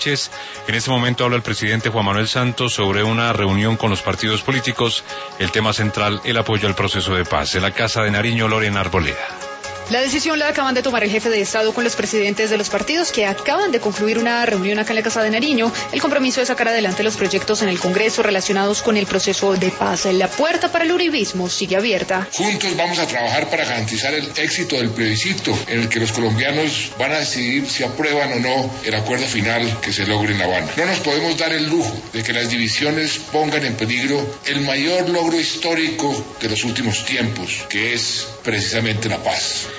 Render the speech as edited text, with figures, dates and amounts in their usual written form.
Sánchez. En este momento habla el presidente Juan Manuel Santos sobre una reunión con los partidos políticos. El tema central, el apoyo al proceso de paz. En la Casa de Nariño, Lorena Arboleda. La decisión la acaban de tomar el jefe de Estado con los presidentes de los partidos que acaban de concluir una reunión acá en la Casa de Nariño. El compromiso de sacar adelante los proyectos en el Congreso relacionados con el proceso de paz. La puerta para el uribismo sigue abierta. Juntos vamos a trabajar para garantizar el éxito del plebiscito en el que los colombianos van a decidir si aprueban o no el acuerdo final que se logre en La Habana. No nos podemos dar el lujo de que las divisiones pongan en peligro el mayor logro histórico de los últimos tiempos, que es precisamente la paz.